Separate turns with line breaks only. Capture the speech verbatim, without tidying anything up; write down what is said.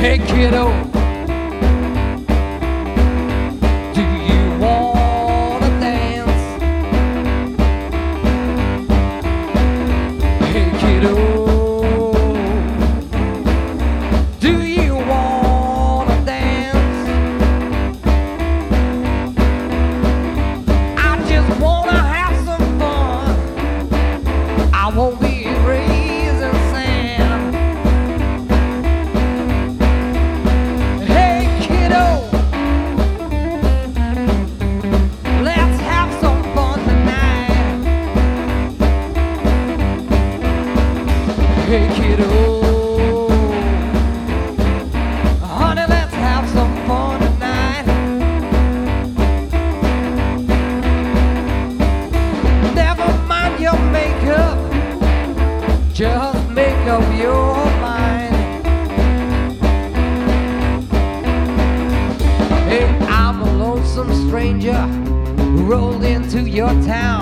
Hey kiddo, do you wanna dance? Hey kiddo, do you wanna dance? I just wanna have some fun. I won't be raising sand. Hey kiddo, let's have some fun tonight. Hey kiddo, honey, let's have some fun tonight. Never mind your makeup, just make up your mind. Hey, I'm a lonesome stranger who rolled into your town.